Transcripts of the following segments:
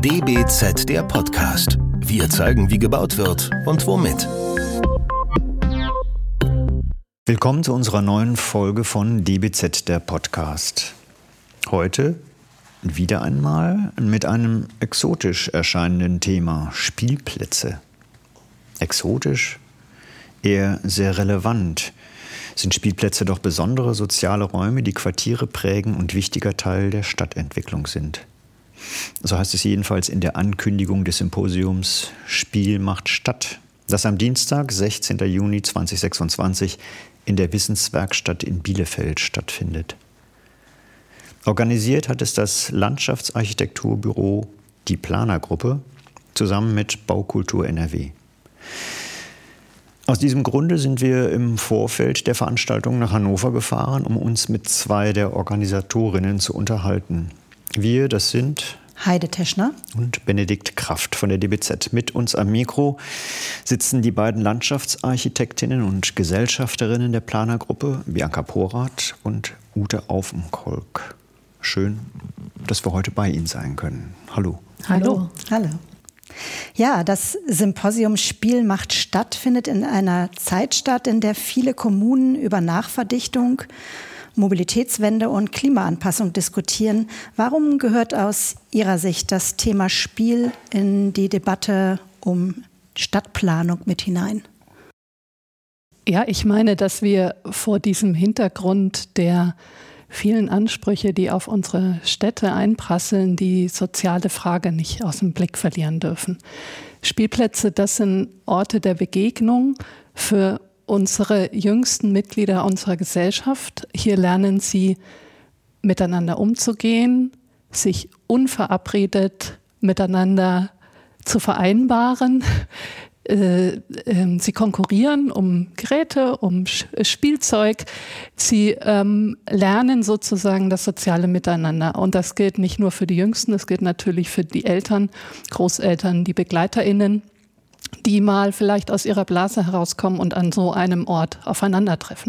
DBZ, der Podcast. Wir zeigen, wie gebaut wird und womit. Willkommen zu unserer neuen Folge von DBZ, der Podcast. Heute wieder einmal mit einem exotisch erscheinenden Thema: Spielplätze. Exotisch? Eher sehr relevant. Sind Spielplätze doch besondere soziale Räume, die Quartiere prägen und wichtiger Teil der Stadtentwicklung sind. So heißt es jedenfalls in der Ankündigung des Symposiums Spiel macht Stadt, das am Dienstag, 16. Juni 2026 in der Wissenswerkstatt in Bielefeld stattfindet. Organisiert hat es das Landschaftsarchitekturbüro Die Planergruppe zusammen mit Baukultur NRW. Aus diesem Grunde sind wir im Vorfeld der Veranstaltung nach Hannover gefahren, um uns mit zwei der Organisatorinnen zu unterhalten. Wir, das sind Heide Teschner und Benedikt Kraft von der DBZ. Mit uns am Mikro sitzen die beiden Landschaftsarchitektinnen und Gesellschafterinnen der Planergruppe, Bianca Porath und Ute Aufenkolk. Schön, dass wir heute bei Ihnen sein können. Hallo. Hallo. Hallo. Ja, das Symposium Spiel macht Stadt findet in einer Zeit statt, in der viele Kommunen über Nachverdichtung, Mobilitätswende und Klimaanpassung diskutieren. Warum gehört aus Ihrer Sicht das Thema Spiel in die Debatte um Stadtplanung mit hinein? Ja, ich meine, dass wir vor diesem Hintergrund der vielen Ansprüche, die auf unsere Städte einprasseln, die soziale Frage nicht aus dem Blick verlieren dürfen. Spielplätze, das sind Orte der Begegnung für unsere jüngsten Mitglieder unserer Gesellschaft. Hier lernen sie miteinander umzugehen, sich unverabredet miteinander zu vereinbaren. Sie konkurrieren um Geräte, um Spielzeug. Sie lernen sozusagen das soziale Miteinander. Und das gilt nicht nur für die Jüngsten, das gilt natürlich für die Eltern, Großeltern, die BegleiterInnen, die mal vielleicht aus ihrer Blase herauskommen und an so einem Ort aufeinandertreffen.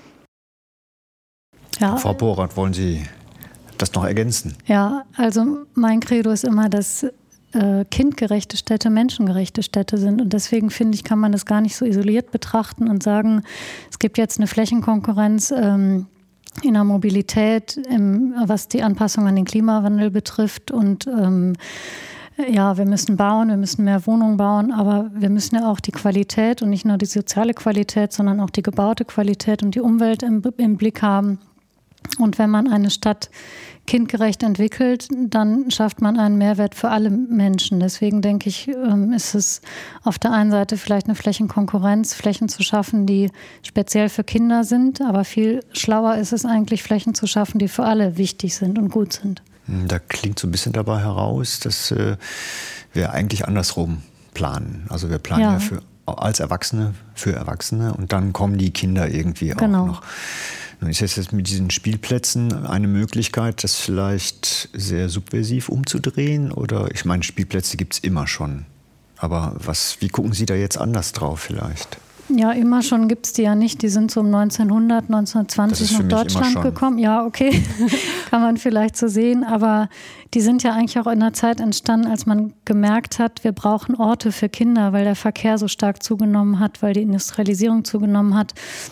Ja. Frau Porath, wollen Sie das noch ergänzen? Ja, also mein Credo ist immer, dass kindgerechte Städte menschengerechte Städte sind. Und deswegen finde ich, kann man das gar nicht so isoliert betrachten und sagen, es gibt jetzt eine Flächenkonkurrenz in der Mobilität, was die Anpassung an den Klimawandel betrifft. Und ja, wir müssen bauen, wir müssen mehr Wohnungen bauen, aber wir müssen ja auch die Qualität und nicht nur die soziale Qualität, sondern auch die gebaute Qualität und die Umwelt im Blick haben. Und wenn man eine Stadt kindgerecht entwickelt, dann schafft man einen Mehrwert für alle Menschen. Deswegen denke ich, ist es auf der einen Seite vielleicht eine Flächenkonkurrenz, Flächen zu schaffen, die speziell für Kinder sind. Aber viel schlauer ist es eigentlich, Flächen zu schaffen, die für alle wichtig sind und gut sind. Da klingt so ein bisschen dabei heraus, dass wir eigentlich andersrum planen. Also wir planen ja als Erwachsene für Erwachsene und dann kommen die Kinder irgendwie auch noch. Nun ist jetzt mit diesen Spielplätzen eine Möglichkeit, das vielleicht sehr subversiv umzudrehen? Oder, ich meine, Spielplätze gibt es immer schon. Aber wie gucken Sie da jetzt anders drauf vielleicht? Ja, immer schon gibt es die ja nicht. Die sind so um 1900, 1920 nach Deutschland gekommen. Ja, okay, kann man vielleicht so sehen. Aber die sind ja eigentlich auch in einer Zeit entstanden, als man gemerkt hat, wir brauchen Orte für Kinder, weil der Verkehr so stark zugenommen hat, weil die Industrialisierung zugenommen hat.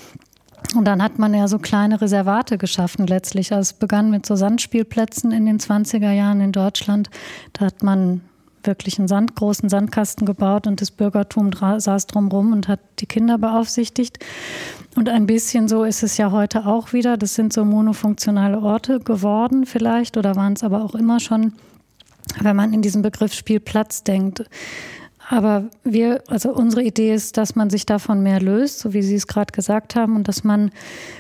Und dann hat man ja so kleine Reservate geschaffen letztlich. Also es begann mit so Sandspielplätzen in den 20er Jahren in Deutschland. Da hat man wirklich einen großen Sandkasten gebaut und das Bürgertum saß drumherum und hat die Kinder beaufsichtigt. Und ein bisschen so ist es ja heute auch wieder. Das sind so monofunktionale Orte geworden vielleicht oder waren es aber auch immer schon, wenn man in diesem Begriff Spielplatz denkt. Aber unsere Idee ist, dass man sich davon mehr löst, so wie Sie es gerade gesagt haben, und dass man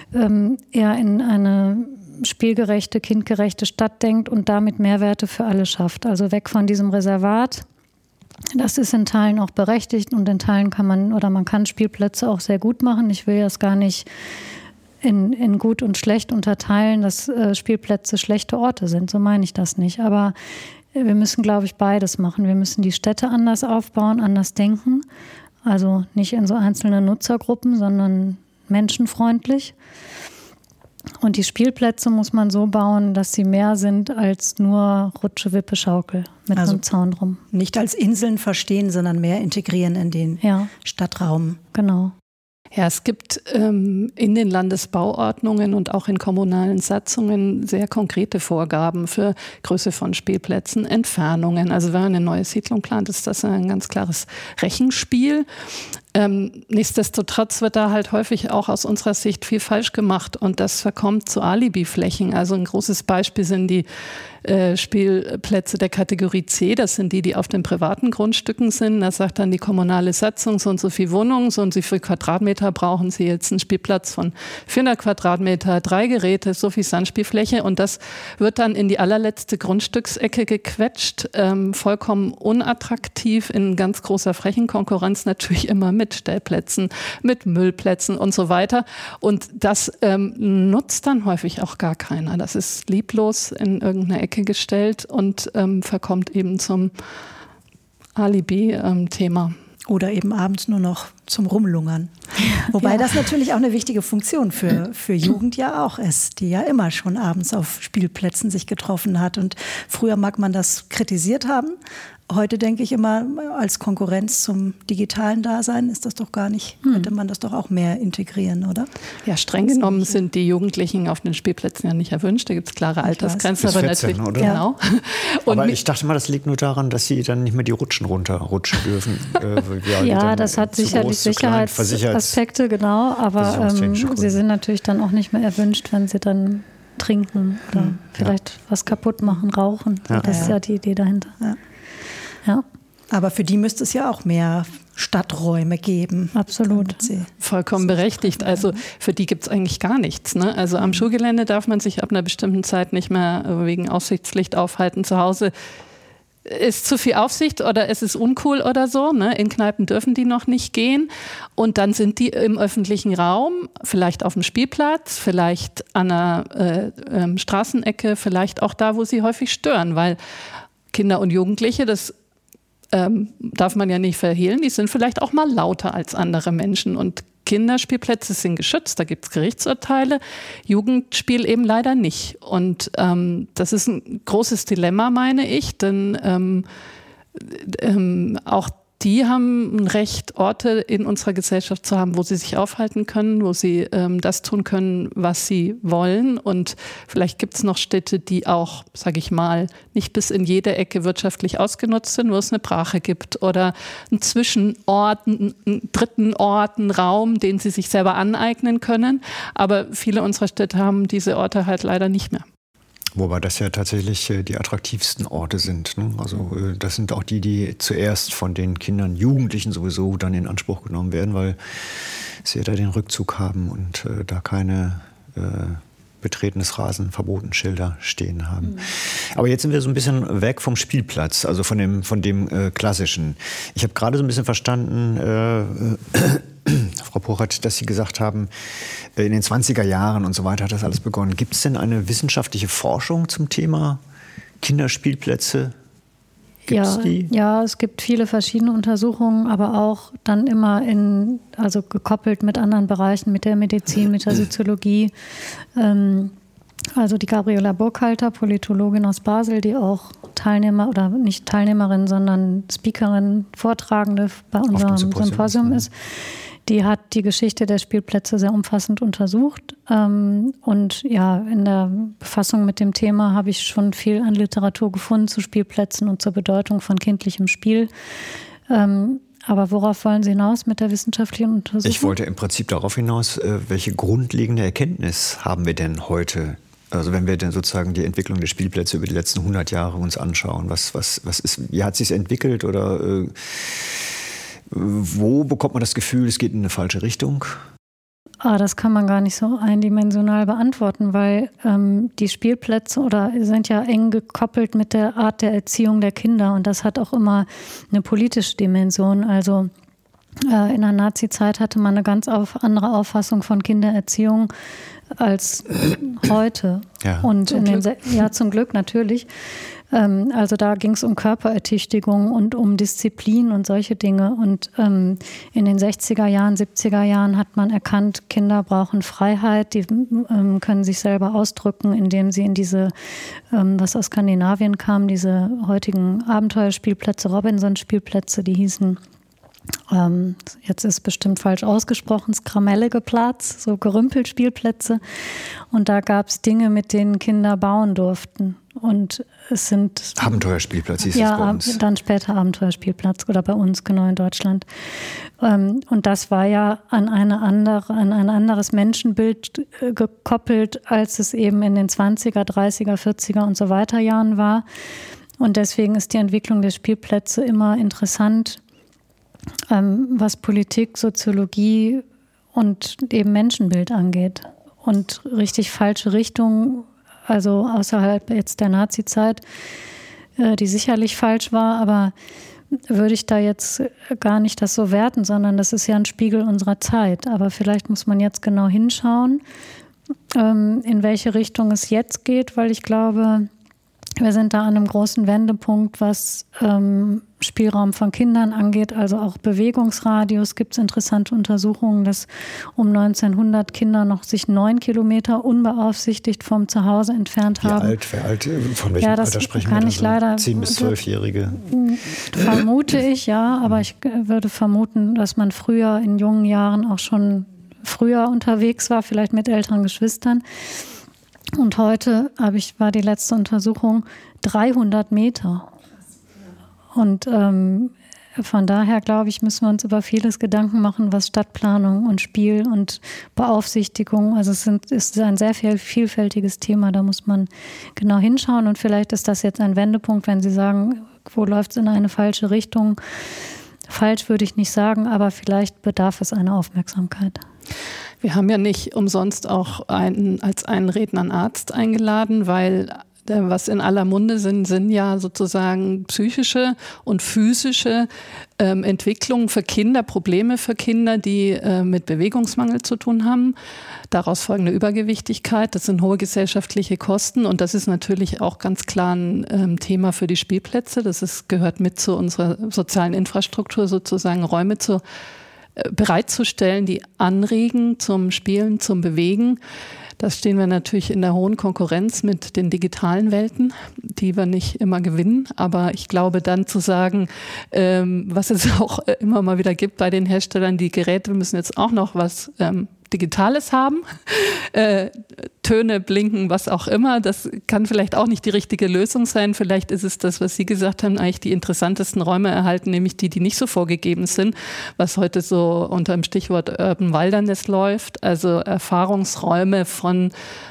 eher in eine spielgerechte, kindgerechte Stadt denkt und damit Mehrwerte für alle schafft. Also weg von diesem Reservat. Das ist in Teilen auch berechtigt und in Teilen man kann Spielplätze auch sehr gut machen. Ich will das gar nicht in gut und schlecht unterteilen, dass Spielplätze schlechte Orte sind. So meine ich das nicht. Aber wir müssen, glaube ich, beides machen. Wir müssen die Städte anders aufbauen, anders denken. Also nicht in so einzelne Nutzergruppen, sondern menschenfreundlich. Und die Spielplätze muss man so bauen, dass sie mehr sind als nur Rutsche, Wippe, Schaukel mit einem Zaun drum. Nicht als Inseln verstehen, sondern mehr integrieren in den Stadtraum. Genau. Ja, es gibt in den Landesbauordnungen und auch in kommunalen Satzungen sehr konkrete Vorgaben für Größe von Spielplätzen, Entfernungen. Also wenn man eine neue Siedlung plant, ist das ein ganz klares Rechenspiel. Nichtsdestotrotz wird da halt häufig auch aus unserer Sicht viel falsch gemacht und das verkommt zu Alibiflächen. Also ein großes Beispiel sind die Spielplätze der Kategorie C, das sind die auf den privaten Grundstücken sind. Da sagt dann die kommunale Satzung, so und so viel Wohnungen, so und so viel Quadratmeter brauchen Sie jetzt einen Spielplatz von 400 Quadratmeter, 3 Geräte, so viel Sandspielfläche und das wird dann in die allerletzte Grundstücksecke gequetscht, vollkommen unattraktiv, in ganz großer Flächenkonkurrenz natürlich immer mit Stellplätzen, mit Müllplätzen und so weiter und das nutzt dann häufig auch gar keiner. Das ist lieblos in irgendeiner Ecke gestellt und verkommt eben zum Alibi-Thema. Oder eben abends nur noch zum Rumlungern. Wobei das natürlich auch eine wichtige Funktion für Jugend ja auch ist, die ja immer schon abends auf Spielplätzen sich getroffen hat. Und früher mag man das kritisiert haben. Heute denke ich immer, als Konkurrenz zum digitalen Dasein ist das doch gar nicht, könnte man das doch auch mehr integrieren, oder? Ja, streng genommen sind die Jugendlichen auf den Spielplätzen ja nicht erwünscht. Da gibt es klare Altersgrenzen. Bis 14, oder? Genau. Und aber ich dachte mal, das liegt nur daran, dass sie dann nicht mehr die Rutschen runterrutschen dürfen. Ja, das hat sicherlich Sicherheitsaspekte, genau. Aber sie sind natürlich dann auch nicht mehr erwünscht, wenn sie dann trinken oder vielleicht was kaputt machen, rauchen. Ja. Das ist ja die Idee dahinter. Ja. Aber für die müsste es ja auch mehr Stadträume geben. Absolut. Vollkommen berechtigt. Also für die gibt es eigentlich gar nichts. Ne? Also am Schulgelände darf man sich ab einer bestimmten Zeit nicht mehr wegen Aussichtslicht aufhalten. Zu Hause ist zu viel Aufsicht oder es ist uncool oder so. Ne? In Kneipen dürfen die noch nicht gehen. Und dann sind die im öffentlichen Raum, vielleicht auf dem Spielplatz, vielleicht an einer Straßenecke, vielleicht auch da, wo sie häufig stören, weil Kinder und Jugendliche, das darf man ja nicht verhehlen, die sind vielleicht auch mal lauter als andere Menschen und Kinderspielplätze sind geschützt, da gibt es Gerichtsurteile, Jugendspiel eben leider nicht. Und das ist ein großes Dilemma, meine ich, denn auch die haben ein Recht, Orte in unserer Gesellschaft zu haben, wo sie sich aufhalten können, wo sie das tun können, was sie wollen. Und vielleicht gibt es noch Städte, die auch, sage ich mal, nicht bis in jede Ecke wirtschaftlich ausgenutzt sind, wo es eine Brache gibt oder einen Zwischenort, einen dritten Ort, einen Raum, den sie sich selber aneignen können. Aber viele unserer Städte haben diese Orte halt leider nicht mehr. Wobei das ja tatsächlich die attraktivsten Orte sind. Ne? Also das sind auch die zuerst von den Kindern, Jugendlichen sowieso dann in Anspruch genommen werden, weil sie ja da den Rückzug haben und da keine betretenes Rasen, Verbotenschilder stehen haben. Mhm. Aber jetzt sind wir so ein bisschen weg vom Spielplatz, also von dem Klassischen. Ich habe gerade so ein bisschen verstanden, Frau Pochert, dass Sie gesagt haben, in den 20er Jahren und so weiter hat das alles begonnen. Gibt es denn eine wissenschaftliche Forschung zum Thema Kinderspielplätze? Gibt's die? Ja, es gibt viele verschiedene Untersuchungen, aber auch dann immer also gekoppelt mit anderen Bereichen, mit der Medizin, mit der Soziologie. Also die Gabriela Burkhalter, Politologin aus Basel, die auch Teilnehmer oder nicht Teilnehmerin, sondern Speakerin, Vortragende bei unserem Symposium ist. Die hat die Geschichte der Spielplätze sehr umfassend untersucht. Und ja, in der Befassung mit dem Thema habe ich schon viel an Literatur gefunden zu Spielplätzen und zur Bedeutung von kindlichem Spiel. Aber worauf wollen Sie hinaus mit der wissenschaftlichen Untersuchung? Ich wollte im Prinzip darauf hinaus, welche grundlegende Erkenntnis haben wir denn heute? Also wenn wir denn sozusagen die Entwicklung der Spielplätze über die letzten 100 Jahre uns anschauen, was ist, wie hat sich es entwickelt oder wo bekommt man das Gefühl, es geht in eine falsche Richtung? Das kann man gar nicht so eindimensional beantworten, weil die Spielplätze sind ja eng gekoppelt mit der Art der Erziehung der Kinder und das hat auch immer eine politische Dimension. Also in der Nazi-Zeit hatte man eine ganz andere Auffassung von Kindererziehung als heute. Ja. Und zum Glück natürlich. Also da ging es um Körperertüchtigung und um Disziplin und solche Dinge. Und in den 60er Jahren, 70er Jahren hat man erkannt, Kinder brauchen Freiheit, die können sich selber ausdrücken, indem sie in diese, was aus Skandinavien kam, diese heutigen Abenteuerspielplätze, Robinson-Spielplätze, die hießen, jetzt ist bestimmt falsch ausgesprochen, Skramellige-Platz, so Gerümpelspielplätze. Und da gab es Dinge, mit denen Kinder bauen durften. Und es sind Abenteuerspielplatz hieß es bei uns. Ja, dann später Abenteuerspielplatz oder bei uns, genau in Deutschland. Und das war ja an ein anderes Menschenbild gekoppelt, als es eben in den 20er, 30er, 40er und so weiter Jahren war. Und deswegen ist die Entwicklung der Spielplätze immer interessant, was Politik, Soziologie und eben Menschenbild angeht. Und richtig falsche Richtungen, also außerhalb jetzt der Nazi-Zeit, die sicherlich falsch war, aber würde ich da jetzt gar nicht das so werten, sondern das ist ja ein Spiegel unserer Zeit. Aber vielleicht muss man jetzt genau hinschauen, in welche Richtung es jetzt geht, weil ich glaube, wir sind da an einem großen Wendepunkt, was Spielraum von Kindern angeht, also auch Bewegungsradius. Gibt es interessante Untersuchungen, dass um 1900 Kinder noch sich 9 Kilometer unbeaufsichtigt vom Zuhause entfernt haben. Wie alt, von welchem Alter sprechen wir? Kann ich leider 10- bis 12-Jährige? Vermute ich, ja, aber ich würde vermuten, dass man früher in jungen Jahren auch schon früher unterwegs war, vielleicht mit älteren Geschwistern. Und heute war die letzte Untersuchung 300 Meter. Und von daher, glaube ich, müssen wir uns über vieles Gedanken machen, was Stadtplanung und Spiel und Beaufsichtigung, also es ist ein sehr vielfältiges Thema, da muss man genau hinschauen. Und vielleicht ist das jetzt ein Wendepunkt, wenn Sie sagen, wo läuft es in eine falsche Richtung. Falsch würde ich nicht sagen, aber vielleicht bedarf es einer Aufmerksamkeit. Wir haben ja nicht umsonst auch als einen Redner einen Arzt eingeladen, weil was in aller Munde sind ja sozusagen psychische und physische Entwicklungen für Kinder, Probleme für Kinder, die mit Bewegungsmangel zu tun haben. Daraus folgende Übergewichtigkeit, das sind hohe gesellschaftliche Kosten und das ist natürlich auch ganz klar ein Thema für die Spielplätze. Gehört mit zu unserer sozialen Infrastruktur, sozusagen Räume bereitzustellen, die anregen zum Spielen, zum Bewegen. Da stehen wir natürlich in der hohen Konkurrenz mit den digitalen Welten, die wir nicht immer gewinnen. Aber ich glaube dann zu sagen, was es auch immer mal wieder gibt bei den Herstellern, die Geräte müssen jetzt auch noch was Digitales haben, Töne, Blinken, was auch immer. Das kann vielleicht auch nicht die richtige Lösung sein. Vielleicht ist es das, was Sie gesagt haben, eigentlich die interessantesten Räume erhalten, nämlich die nicht so vorgegeben sind, was heute so unter dem Stichwort Urban Wilderness läuft, also Erfahrungsräume von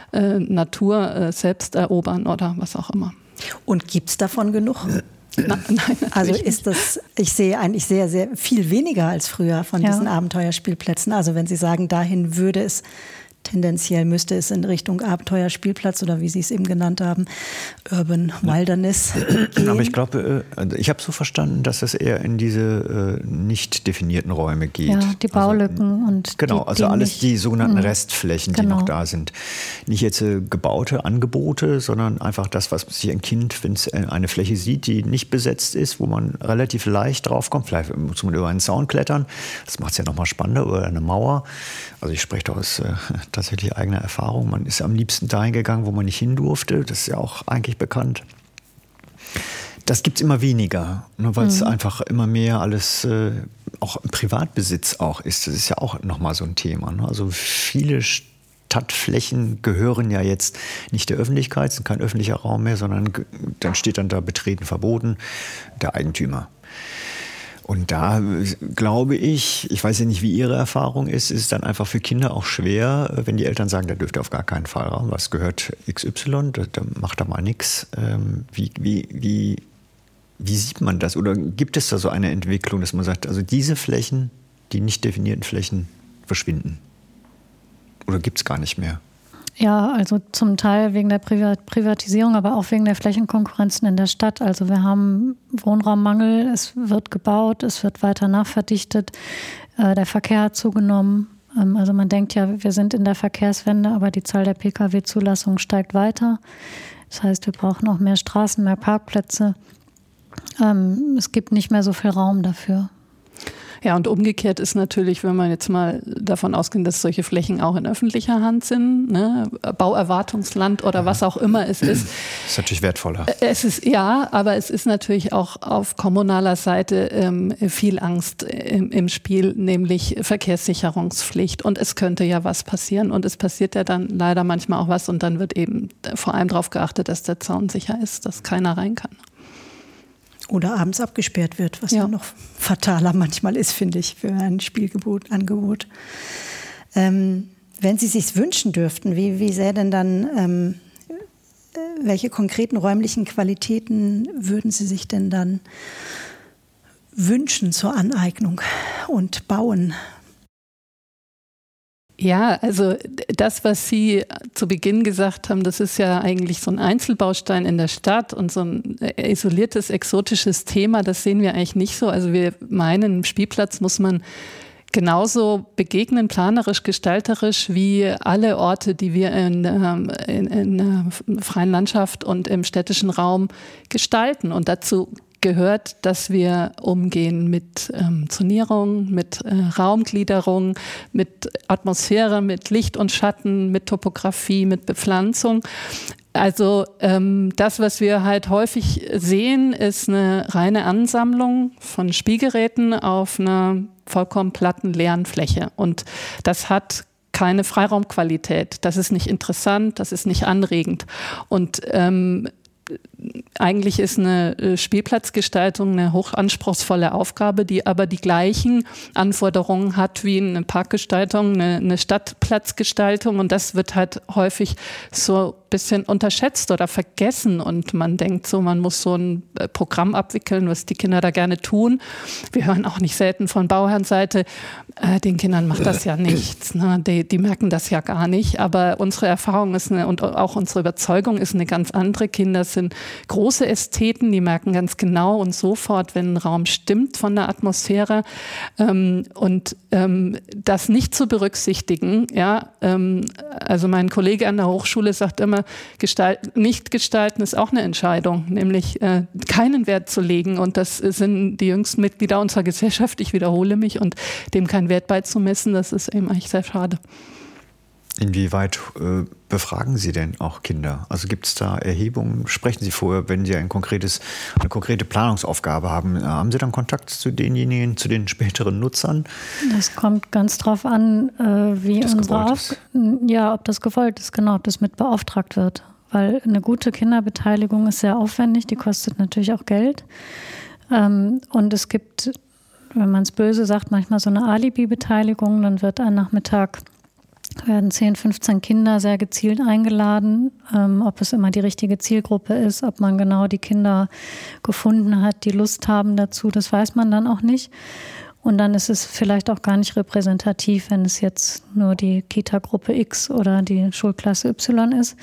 Natur selbst erobern oder was auch immer. Und gibt es davon genug? Nein, also ich sehe eigentlich sehr, sehr viel weniger als früher von diesen Abenteuerspielplätzen. Also wenn Sie sagen, dahin müsste es in Richtung Abenteuerspielplatz oder wie Sie es eben genannt haben, Urban Wilderness gehen. Aber ich glaube, ich habe so verstanden, dass es eher in diese nicht definierten Räume geht. Ja, die Baulücken und genau, also alles die sogenannten Restflächen, die noch da sind. Nicht jetzt gebaute Angebote, sondern einfach das, was sich ein Kind, wenn es eine Fläche sieht, die nicht besetzt ist, wo man relativ leicht draufkommt, vielleicht muss man über einen Zaun klettern, das macht es ja nochmal spannender, oder eine Mauer. Also ich spreche da aus tatsächlich eigener Erfahrung. Man ist am liebsten dahin gegangen, wo man nicht hin durfte. Das ist ja auch eigentlich bekannt. Das gibt es immer weniger, nur weil es einfach immer mehr alles auch im Privatbesitz auch ist. Das ist ja auch nochmal so ein Thema. Ne? Also viele Stadtflächen gehören ja jetzt nicht der Öffentlichkeit, sind kein öffentlicher Raum mehr, sondern dann steht dann da Betreten verboten, der Eigentümer. Und da glaube ich weiß ja nicht, wie Ihre Erfahrung ist es dann einfach für Kinder auch schwer, wenn die Eltern sagen, da dürft ihr auf gar keinen Fall raus, was gehört XY, da macht da mal nichts. Wie sieht man das? Oder gibt es da so eine Entwicklung, dass man sagt, also diese Flächen, die nicht definierten Flächen, verschwinden? Oder gibt es gar nicht mehr? Ja, also zum Teil wegen der Privatisierung, aber auch wegen der Flächenkonkurrenzen in der Stadt. Also wir haben Wohnraummangel, es wird gebaut, es wird weiter nachverdichtet, der Verkehr hat zugenommen. Also man denkt ja, wir sind in der Verkehrswende, aber die Zahl der Pkw-Zulassungen steigt weiter. Das heißt, wir brauchen auch mehr Straßen, mehr Parkplätze. Es gibt nicht mehr so viel Raum dafür. Ja, und umgekehrt ist natürlich, wenn man jetzt mal davon ausgeht, dass solche Flächen auch in öffentlicher Hand sind, ne, Bauerwartungsland oder was auch immer es ist. Das ist natürlich wertvoller. Es ist, ja, aber es ist natürlich auch auf kommunaler Seite viel Angst im Spiel, nämlich Verkehrssicherungspflicht. Und es könnte ja was passieren. Und es passiert ja dann leider manchmal auch was. Und dann wird eben vor allem darauf geachtet, dass der Zaun sicher ist, dass keiner rein kann. Oder abends abgesperrt wird, was ja noch fataler manchmal ist, finde ich, für ein Angebot. Wenn Sie sich wünschen dürften, wie sähe denn dann, welche konkreten räumlichen Qualitäten würden Sie sich denn dann wünschen zur Aneignung und Bauen? Ja, also das, was Sie zu Beginn gesagt haben, das ist ja eigentlich so ein Einzelbaustein in der Stadt und so ein isoliertes, exotisches Thema, das sehen wir eigentlich nicht so. Also wir meinen, einen Spielplatz muss man genauso begegnen, planerisch, gestalterisch, wie alle Orte, die wir in der freien Landschaft und im städtischen Raum gestalten. Und dazu gehört, dass wir umgehen mit Zonierung, mit Raumgliederung, mit Atmosphäre, mit Licht und Schatten, mit Topografie, mit Bepflanzung. Also das, was wir halt häufig sehen, ist eine reine Ansammlung von Spielgeräten auf einer vollkommen platten, leeren Fläche. Und das hat keine Freiraumqualität. Das ist nicht interessant, das ist nicht anregend. Und eigentlich ist eine Spielplatzgestaltung eine hochanspruchsvolle Aufgabe, die aber die gleichen Anforderungen hat wie eine Parkgestaltung, eine Stadtplatzgestaltung. Und das wird halt häufig so ein bisschen unterschätzt oder vergessen. Und man denkt so, man muss so ein Programm abwickeln, was die Kinder da gerne tun. Wir hören auch nicht selten von Bauherrenseite, den Kindern macht das ja nichts. Ne? Die merken das ja gar nicht. Aber unsere Erfahrung ist und auch unsere Überzeugung ist eine ganz andere. Kinder sind große Ästheten, die merken ganz genau und sofort, wenn ein Raum stimmt von der Atmosphäre. Und das nicht zu berücksichtigen, ja, also mein Kollege an der Hochschule sagt immer, nicht gestalten ist auch eine Entscheidung, nämlich keinen Wert zu legen. Und das sind die jüngsten Mitglieder unserer Gesellschaft, ich wiederhole mich, und dem keinen Wert beizumessen, das ist eben eigentlich sehr schade. Inwieweit befragen Sie denn auch Kinder? Also gibt es da Erhebungen? Sprechen Sie vorher, wenn Sie eine konkrete Planungsaufgabe haben? Haben Sie dann Kontakt zu denjenigen, zu den späteren Nutzern? Das kommt ganz drauf an, wie ob das gewollt ist, genau, ob das mit beauftragt wird. Weil eine gute Kinderbeteiligung ist sehr aufwendig, die kostet natürlich auch Geld. Und es gibt, wenn man es böse sagt, manchmal so eine Alibi-Beteiligung, dann wird ein Nachmittag werden 10, 15 Kinder sehr gezielt eingeladen, ob es immer die richtige Zielgruppe ist, ob man genau die Kinder gefunden hat, die Lust haben dazu, das weiß man dann auch nicht. Und dann ist es vielleicht auch gar nicht repräsentativ, wenn es jetzt nur die Kita-Gruppe X oder die Schulklasse Y ist.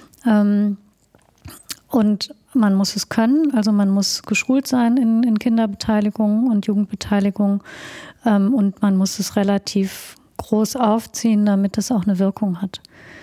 Und man muss es können, also man muss geschult sein in Kinderbeteiligung und Jugendbeteiligung, und man muss es relativ groß aufziehen, damit es auch eine Wirkung hat.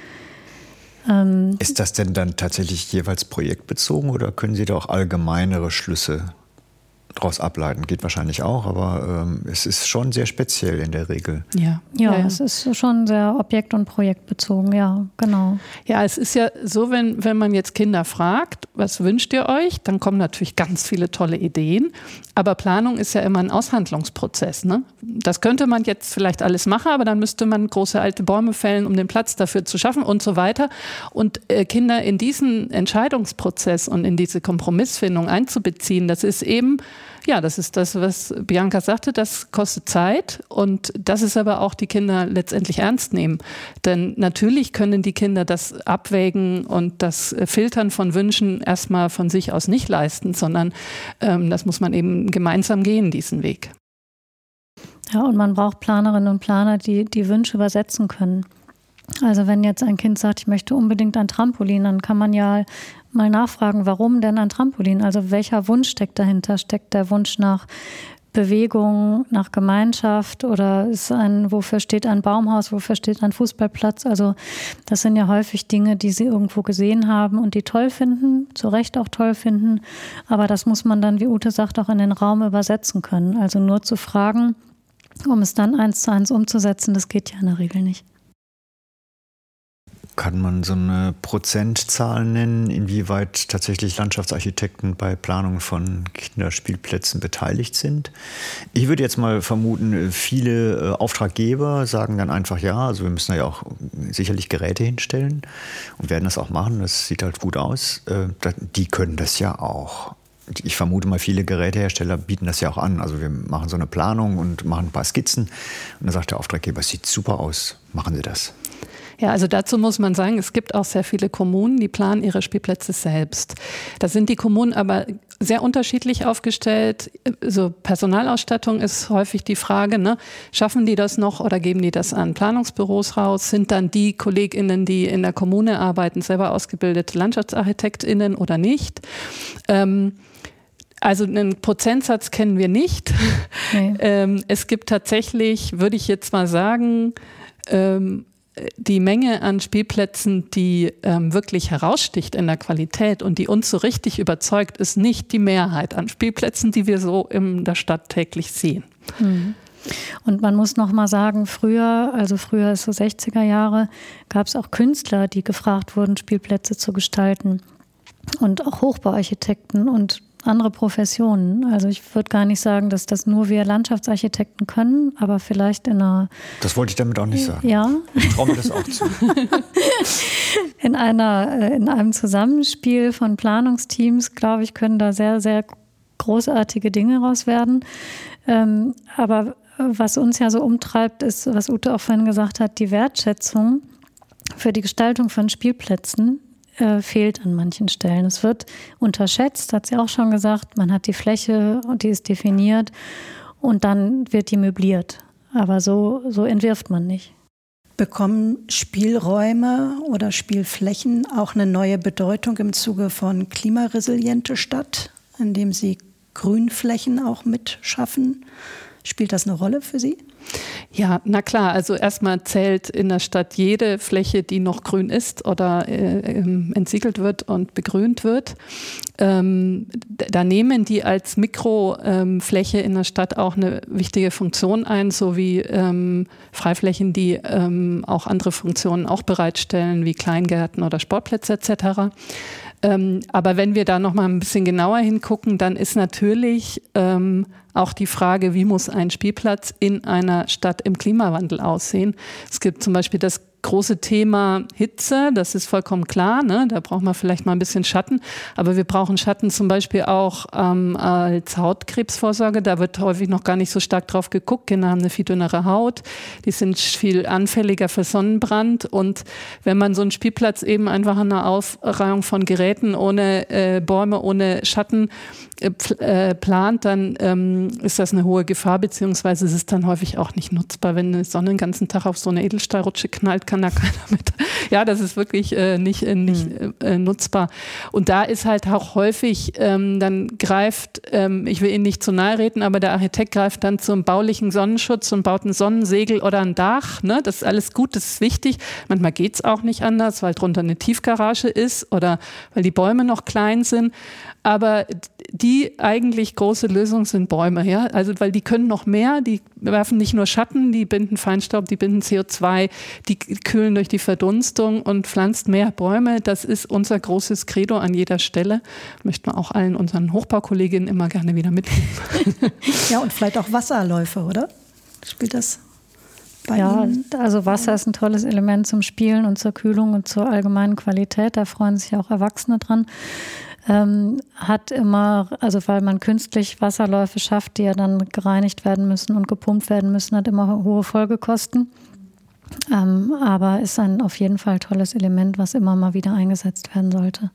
Ist das denn dann tatsächlich jeweils projektbezogen oder können Sie da auch allgemeinere Schlüsse daraus ableiten? Geht wahrscheinlich auch, aber es ist schon sehr speziell in der Regel. Ja, es ist schon sehr objekt- und projektbezogen, ja, genau. Ja, es ist ja so, wenn man jetzt Kinder fragt, was wünscht ihr euch, dann kommen natürlich ganz viele tolle Ideen, aber Planung ist ja immer ein Aushandlungsprozess. Ne? Das könnte man jetzt vielleicht alles machen, aber dann müsste man große alte Bäume fällen, um den Platz dafür zu schaffen und so weiter. Und Kinder in diesen Entscheidungsprozess und in diese Kompromissfindung einzubeziehen, das ist eben, ja, das ist das, was Bianca sagte, das kostet Zeit, und das ist aber auch die Kinder letztendlich ernst nehmen. Denn natürlich können die Kinder das Abwägen und das Filtern von Wünschen erstmal von sich aus nicht leisten, sondern das muss man eben gemeinsam gehen, diesen Weg. Ja, und man braucht Planerinnen und Planer, die die Wünsche übersetzen können. Also wenn jetzt ein Kind sagt, ich möchte unbedingt ein Trampolin, dann kann man ja mal nachfragen, warum denn ein Trampolin? Also welcher Wunsch steckt dahinter? Steckt der Wunsch nach Bewegung, nach Gemeinschaft oder wofür steht ein Baumhaus, wofür steht ein Fußballplatz. Also das sind ja häufig Dinge, die sie irgendwo gesehen haben und die toll finden, zu Recht auch toll finden. Aber das muss man dann, wie Ute sagt, auch in den Raum übersetzen können. Also nur zu fragen, um es dann 1:1 umzusetzen, das geht ja in der Regel nicht. Kann man so eine Prozentzahl nennen, inwieweit tatsächlich Landschaftsarchitekten bei Planung von Kinderspielplätzen beteiligt sind? Ich würde jetzt mal vermuten, viele Auftraggeber sagen dann einfach ja, also wir müssen da ja auch sicherlich Geräte hinstellen und werden das auch machen, das sieht halt gut aus. Die können das ja auch. Ich vermute mal, viele Gerätehersteller bieten das ja auch an. Also wir machen so eine Planung und machen ein paar Skizzen und dann sagt der Auftraggeber, es sieht super aus, machen Sie das. Ja, also dazu muss man sagen, es gibt auch sehr viele Kommunen, die planen ihre Spielplätze selbst. Da sind die Kommunen aber sehr unterschiedlich aufgestellt. So Personalausstattung ist häufig die Frage, ne? Schaffen die das noch oder geben die das an Planungsbüros raus? Sind dann die KollegInnen, die in der Kommune arbeiten, selber ausgebildete LandschaftsarchitektInnen oder nicht? Also einen Prozentsatz kennen wir nicht. Nee. Es gibt tatsächlich, würde ich jetzt mal sagen, die Menge an Spielplätzen, die wirklich heraussticht in der Qualität und die uns so richtig überzeugt, ist nicht die Mehrheit an Spielplätzen, die wir so in der Stadt täglich sehen. Mhm. Und man muss noch mal sagen, früher ist so 60er Jahre, gab es auch Künstler, die gefragt wurden, Spielplätze zu gestalten. Und auch Hochbauarchitekten und andere Professionen. Also ich würde gar nicht sagen, dass das nur wir Landschaftsarchitekten können, aber vielleicht in einer... Das wollte ich damit auch nicht sagen. Ja. Ich traue mir das auch zu. In einem Zusammenspiel von Planungsteams, glaube ich, können da sehr, sehr großartige Dinge raus werden. Aber was uns ja so umtreibt, ist, was Ute auch vorhin gesagt hat, die Wertschätzung für die Gestaltung von Spielplätzen fehlt an manchen Stellen. Es wird unterschätzt, hat sie auch schon gesagt. Man hat die Fläche und die ist definiert und dann wird die möbliert. Aber so entwirft man nicht. Bekommen Spielräume oder Spielflächen auch eine neue Bedeutung im Zuge von klimaresiliente Stadt, indem sie Grünflächen auch mitschaffen? Spielt das eine Rolle für Sie? Ja, na klar. Also erstmal zählt in der Stadt jede Fläche, die noch grün ist oder entsiegelt wird und begrünt wird. Da nehmen die als Mikrofläche in der Stadt auch eine wichtige Funktion ein, sowie Freiflächen, die auch andere Funktionen auch bereitstellen, wie Kleingärten oder Sportplätze etc. Aber wenn wir da noch mal ein bisschen genauer hingucken, dann ist natürlich auch die Frage, wie muss ein Spielplatz in einer Stadt im Klimawandel aussehen? Es gibt zum Beispiel das große Thema Hitze, das ist vollkommen klar, ne? Da braucht man vielleicht mal ein bisschen Schatten, aber wir brauchen Schatten zum Beispiel auch als Hautkrebsvorsorge, da wird häufig noch gar nicht so stark drauf geguckt, Kinder haben eine viel dünnere Haut, die sind viel anfälliger für Sonnenbrand und wenn man so einen Spielplatz eben einfach an einer Aufreihung von Geräten ohne Bäume, ohne Schatten plant, dann ist das eine hohe Gefahr, beziehungsweise es ist dann häufig auch nicht nutzbar, wenn die Sonne den ganzen Tag auf so eine Edelstahlrutsche knallt, kann da keiner mit. Ja, das ist wirklich nicht nutzbar. Und da ist halt auch häufig, dann greift, ich will Ihnen nicht zu nahe reden, aber der Architekt greift dann zum baulichen Sonnenschutz und baut ein Sonnensegel oder ein Dach. Ne? Das ist alles gut, das ist wichtig. Manchmal geht es auch nicht anders, weil drunter eine Tiefgarage ist oder weil die Bäume noch klein sind. Aber die eigentlich große Lösung sind Bäume, ja, also weil die können noch mehr, die werfen nicht nur Schatten, die binden Feinstaub, die binden CO2, die kühlen durch die Verdunstung und pflanzt mehr Bäume. Das ist unser großes Credo an jeder Stelle. Möchten wir auch allen unseren Hochbaukolleginnen immer gerne wieder mitgeben. Ja, und vielleicht auch Wasserläufe, oder? Spielt das bei Ihnen? Also Wasser ist ein tolles Element zum Spielen und zur Kühlung und zur allgemeinen Qualität. Da freuen sich auch Erwachsene dran. Hat immer, also weil man künstlich Wasserläufe schafft, die ja dann gereinigt werden müssen und gepumpt werden müssen, hat immer hohe Folgekosten. Aber ist ein auf jeden Fall tolles Element, was immer mal wieder eingesetzt werden sollte.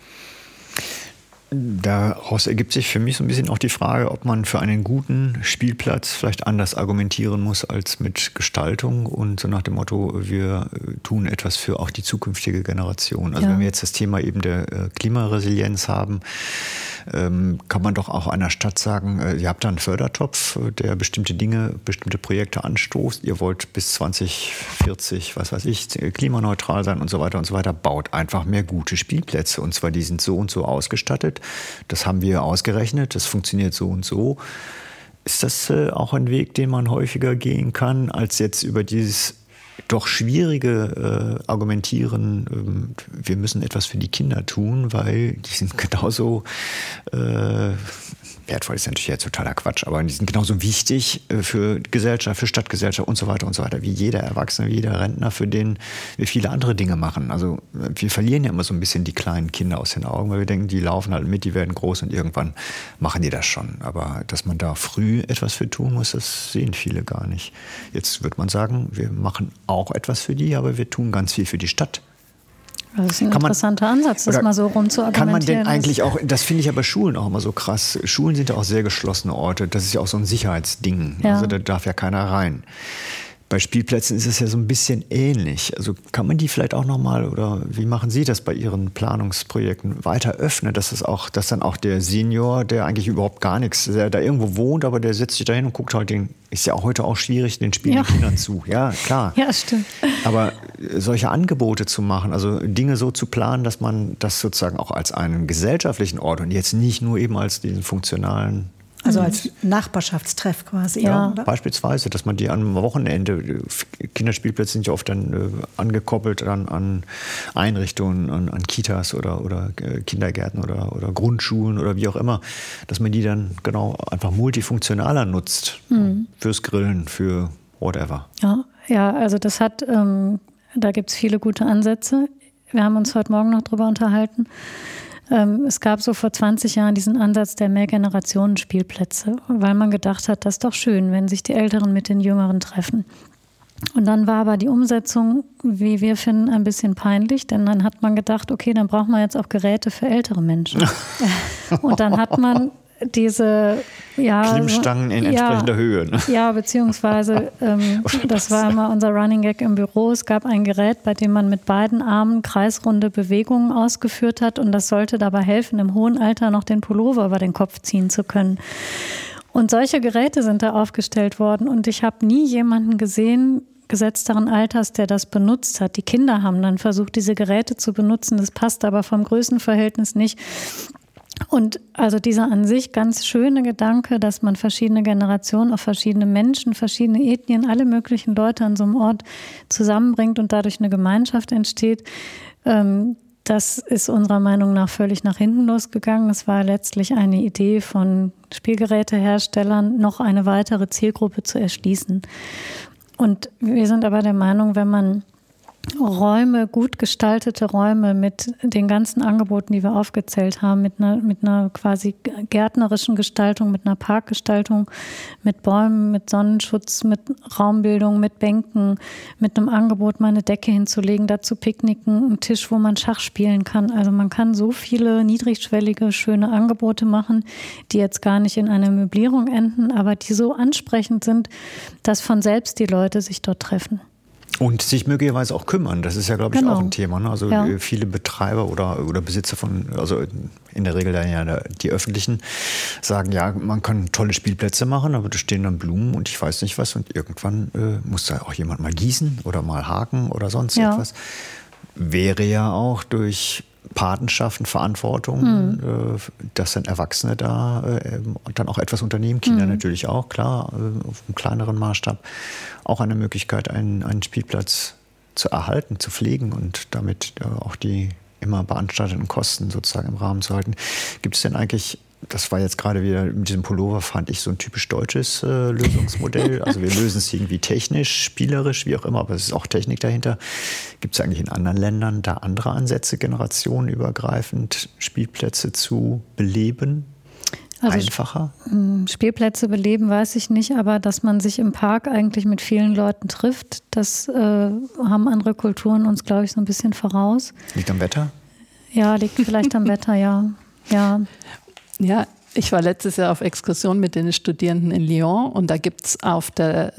Daraus ergibt sich für mich so ein bisschen auch die Frage, ob man für einen guten Spielplatz vielleicht anders argumentieren muss als mit Gestaltung und so nach dem Motto, wir tun etwas für auch die zukünftige Generation. Also wenn wir jetzt das Thema eben der Klimaresilienz haben, kann man doch auch einer Stadt sagen, ihr habt da einen Fördertopf, der bestimmte Projekte anstoßt. Ihr wollt bis 2040, was weiß ich, klimaneutral sein und so weiter und so weiter. Baut einfach mehr gute Spielplätze. Und zwar, die sind so und so ausgestattet. Das haben wir ausgerechnet. Das funktioniert so und so. Ist das auch ein Weg, den man häufiger gehen kann, als jetzt über dieses doch schwierige Argumentieren, wir müssen etwas für die Kinder tun, weil die sind genauso wertvoll, ist natürlich jetzt totaler Quatsch, aber die sind genauso wichtig für Gesellschaft, für Stadtgesellschaft und so weiter, wie jeder Erwachsene, wie jeder Rentner, für den wir viele andere Dinge machen. Also wir verlieren ja immer so ein bisschen die kleinen Kinder aus den Augen, weil wir denken, die laufen halt mit, die werden groß und irgendwann machen die das schon. Aber dass man da früh etwas für tun muss, das sehen viele gar nicht. Jetzt würde man sagen, wir machen auch etwas für die, aber wir tun ganz viel für die Stadt. Das ist ein interessanter Ansatz, das mal so rum zu argumentieren. Kann man denn eigentlich auch, das finde ich ja bei Schulen auch immer so krass, Schulen sind ja auch sehr geschlossene Orte, das ist ja auch so ein Sicherheitsding, also da darf ja keiner rein. Bei Spielplätzen ist es ja so ein bisschen ähnlich. Also kann man die vielleicht auch nochmal, oder wie machen Sie das bei Ihren Planungsprojekten, weiter öffnen, dass dann auch der Senior, der eigentlich überhaupt gar nichts, der da irgendwo wohnt, aber der setzt sich da hin und guckt halt ist ja auch heute auch schwierig, den spielenden Kindern zu. Ja, klar. Ja, stimmt. Aber solche Angebote zu machen, also Dinge so zu planen, dass man das sozusagen auch als einen gesellschaftlichen Ort und jetzt nicht nur eben als diesen funktionalen, also als Nachbarschaftstreff quasi. Ja, beispielsweise, dass man die am Wochenende, Kinderspielplätze sind ja oft dann angekoppelt an Einrichtungen, an Kitas oder Kindergärten oder Grundschulen oder wie auch immer, dass man die dann genau einfach multifunktionaler nutzt. Fürs Grillen, für whatever. Ja, also das hat, da gibt es viele gute Ansätze. Wir haben uns heute Morgen noch drüber unterhalten. Es gab so vor 20 Jahren diesen Ansatz der Mehrgenerationen-Spielplätze, weil man gedacht hat, das ist doch schön, wenn sich die Älteren mit den Jüngeren treffen. Und dann war aber die Umsetzung, wie wir finden, ein bisschen peinlich, denn dann hat man gedacht, okay, dann braucht man jetzt auch Geräte für ältere Menschen. Und dann hat man diese Klimmstangen in entsprechender Höhe. Ne? Ja, beziehungsweise das war immer unser Running Gag im Büro. Es gab ein Gerät, bei dem man mit beiden Armen kreisrunde Bewegungen ausgeführt hat und das sollte dabei helfen, im hohen Alter noch den Pullover über den Kopf ziehen zu können. Und solche Geräte sind da aufgestellt worden und ich habe nie jemanden gesehen, gesetzteren Alters, der das benutzt hat. Die Kinder haben dann versucht, diese Geräte zu benutzen. Das passt aber vom Größenverhältnis nicht. Und also dieser an sich ganz schöne Gedanke, dass man verschiedene Generationen, auch verschiedene Menschen, verschiedene Ethnien, alle möglichen Leute an so einem Ort zusammenbringt und dadurch eine Gemeinschaft entsteht, das ist unserer Meinung nach völlig nach hinten losgegangen. Es war letztlich eine Idee von Spielgeräteherstellern, noch eine weitere Zielgruppe zu erschließen. Und wir sind aber der Meinung, wenn man Räume, gut gestaltete Räume mit den ganzen Angeboten, die wir aufgezählt haben, mit einer quasi gärtnerischen Gestaltung, mit einer Parkgestaltung, mit Bäumen, mit Sonnenschutz, mit Raumbildung, mit Bänken, mit einem Angebot, mal eine Decke hinzulegen, dazu Picknicken, einen Tisch, wo man Schach spielen kann. Also man kann so viele niedrigschwellige, schöne Angebote machen, die jetzt gar nicht in einer Möblierung enden, aber die so ansprechend sind, dass von selbst die Leute sich dort treffen. Und sich möglicherweise auch kümmern, das ist ja, glaube ich, auch ein Thema. Ne? Also viele Betreiber oder Besitzer also in der Regel dann ja die öffentlichen, sagen, ja, man kann tolle Spielplätze machen, aber da stehen dann Blumen und ich weiß nicht was und irgendwann muss da auch jemand mal gießen oder mal haken oder sonst etwas. Wäre ja auch durch Patenschaften, Verantwortung, dass dann Erwachsene da dann auch etwas unternehmen, Kinder natürlich auch, klar, auf einem kleineren Maßstab, auch eine Möglichkeit, einen Spielplatz zu erhalten, zu pflegen und damit auch die immer beanstandeten Kosten sozusagen im Rahmen zu halten. Gibt es denn eigentlich, das war jetzt gerade wieder mit diesem Pullover, fand ich so ein typisch deutsches Lösungsmodell. Also wir lösen es irgendwie technisch, spielerisch, wie auch immer, aber es ist auch Technik dahinter. Gibt es eigentlich in anderen Ländern da andere Ansätze, generationenübergreifend Spielplätze zu beleben? Also einfacher? Spielplätze beleben weiß ich nicht, aber dass man sich im Park eigentlich mit vielen Leuten trifft, das haben andere Kulturen uns, glaube ich, so ein bisschen voraus. Liegt am Wetter? Ja, liegt vielleicht am Wetter, ja. Ja, ich war letztes Jahr auf Exkursion mit den Studierenden in Lyon und da gibt es auf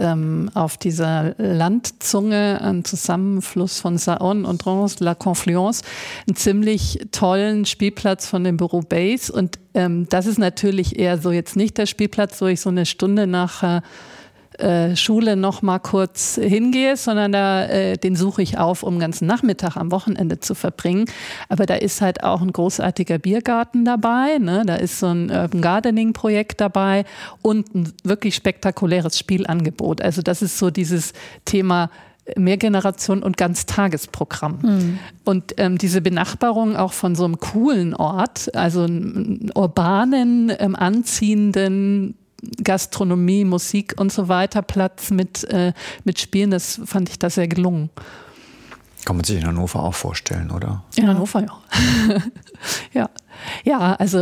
dieser Landzunge, einen Zusammenfluss von Saône und Rance, La Confluence, einen ziemlich tollen Spielplatz von dem Büro Base. Und das ist natürlich eher so jetzt nicht der Spielplatz, wo ich so eine Stunde nach Schule noch mal kurz hingehe, sondern den suche ich auf, um den ganzen Nachmittag am Wochenende zu verbringen. Aber da ist halt auch ein großartiger Biergarten dabei, ne? Da ist so ein Urban Gardening Projekt dabei und ein wirklich spektakuläres Spielangebot. Also das ist so dieses Thema Mehrgeneration und Ganztagesprogramm. Mhm. Und diese Benachbarung auch von so einem coolen Ort, also einen urbanen, anziehenden Gastronomie, Musik und so weiter, Platz mit Spielen, das fand ich da sehr gelungen. Kann man sich in Hannover auch vorstellen, oder? In Hannover ja. Ja, also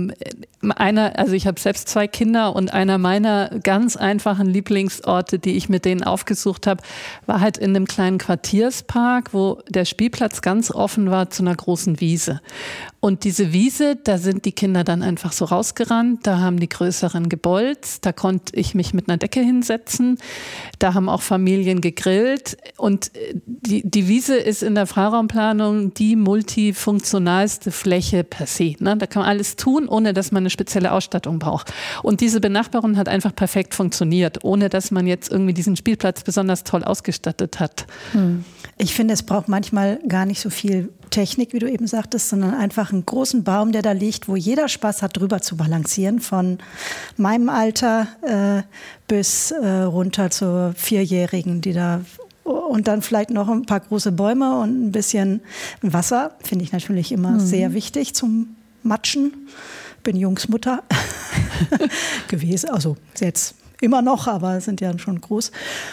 ich habe selbst 2 Kinder und einer meiner ganz einfachen Lieblingsorte, die ich mit denen aufgesucht habe, war halt in einem kleinen Quartierspark, wo der Spielplatz ganz offen war zu einer großen Wiese. Und diese Wiese, da sind die Kinder dann einfach so rausgerannt, da haben die Größeren gebolzt, da konnte ich mich mit einer Decke hinsetzen, da haben auch Familien gegrillt und die Wiese ist in der Freiraumplanung die multifunktionalste Fläche per se. Ne? Da kann man alles tun, ohne dass man eine spezielle Ausstattung braucht. Und diese Benachbarung hat einfach perfekt funktioniert, ohne dass man jetzt irgendwie diesen Spielplatz besonders toll ausgestattet hat. Ich finde, es braucht manchmal gar nicht so viel Technik, wie du eben sagtest, sondern einfach einen großen Baum, der da liegt, wo jeder Spaß hat, drüber zu balancieren, von meinem Alter bis runter zur 4-Jährigen, die da, und dann vielleicht noch ein paar große Bäume und ein bisschen Wasser, finde ich natürlich immer sehr wichtig zum Matschen. Bin Jungsmutter gewesen, also jetzt immer noch, aber sind ja schon groß.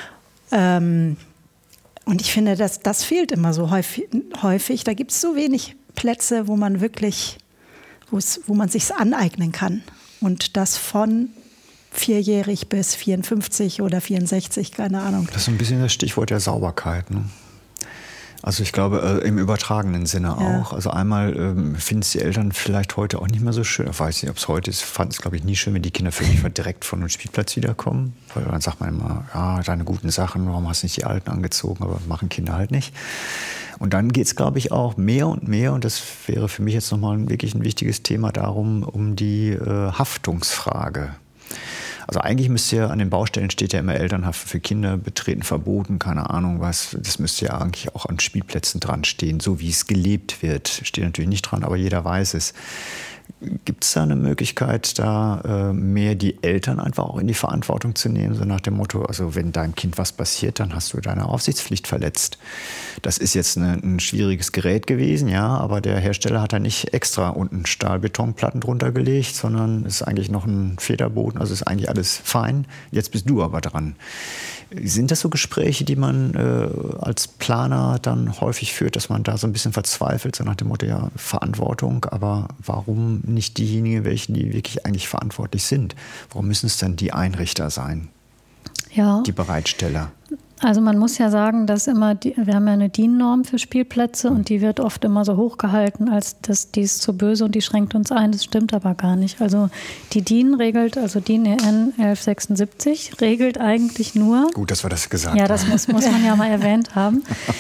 Und ich finde, das fehlt immer so häufig. Da gibt es so wenig Plätze, wo man wirklich, wo man sich's aneignen kann. Und das von 4-jährig bis 54 oder 64, keine Ahnung. Das ist so ein bisschen das Stichwort der Sauberkeit, ne? Also ich glaube, im übertragenen Sinne auch. Also einmal finden es die Eltern vielleicht heute auch nicht mehr so schön. Ich weiß nicht, ob es heute ist. Fand es, glaube ich, nie schön, wenn die Kinder völlig verdreckt von dem Spielplatz wiederkommen. Weil dann sagt man immer, ja, deine guten Sachen, warum hast du nicht die alten angezogen? Aber machen Kinder halt nicht. Und dann geht es, glaube ich, auch mehr und mehr, und das wäre für mich jetzt nochmal wirklich ein wichtiges Thema, darum, um die Haftungsfrage. Also eigentlich müsste ja, an den Baustellen steht ja immer Elternhaft für Kinder betreten verboten, keine Ahnung was. Das müsste ja eigentlich auch an Spielplätzen dran stehen, so wie es gelebt wird. Steht natürlich nicht dran, aber jeder weiß es. Gibt es da eine Möglichkeit, da mehr die Eltern einfach auch in die Verantwortung zu nehmen, so nach dem Motto, also wenn deinem Kind was passiert, dann hast du deine Aufsichtspflicht verletzt. Das ist jetzt ein schwieriges Gerät gewesen, ja, aber der Hersteller hat da nicht extra unten Stahlbetonplatten drunter gelegt, sondern es ist eigentlich noch ein Federboden, also ist eigentlich alles fein. Jetzt bist du aber dran. Sind das so Gespräche, die man als Planer dann häufig führt, dass man da so ein bisschen verzweifelt, so nach dem Motto, ja, Verantwortung, aber warum nicht diejenigen, welche die wirklich eigentlich verantwortlich sind? Warum müssen es dann die Einrichter sein? Ja. Die Bereitsteller? Also man muss ja sagen, dass wir haben ja eine DIN-Norm für Spielplätze und die wird oft immer so hochgehalten, als dass die ist zu böse und die schränkt uns ein. Das stimmt aber gar nicht. Also die DIN regelt, also DIN EN 1176 regelt eigentlich nur... Gut, dass wir das gesagt haben. Ja, das muss man ja mal erwähnt haben.